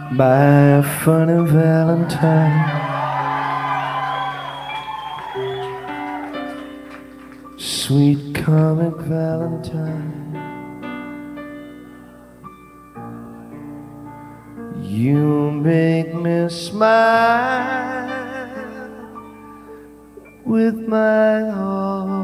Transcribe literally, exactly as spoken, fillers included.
by a funny Valentine. Sweet comic Valentine, you make me smile with my heart.